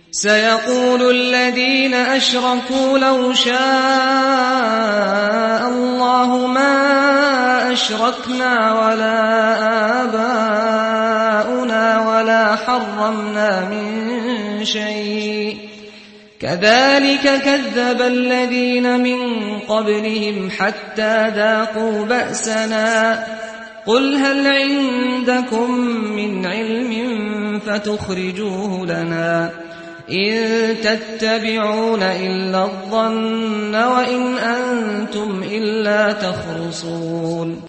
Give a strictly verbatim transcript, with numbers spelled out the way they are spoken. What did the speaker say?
سيقول الذين أشركوا لو شاء الله ما أشركنا ولا آباؤنا ولا حرمنا من شيء كذلك كذب الذين من قبلهم حتى ذاقوا بأسنا قل هل عندكم من علم فتخرجوه لنا إن تتبعون إلا الظن وإن أنتم إلا تخرصون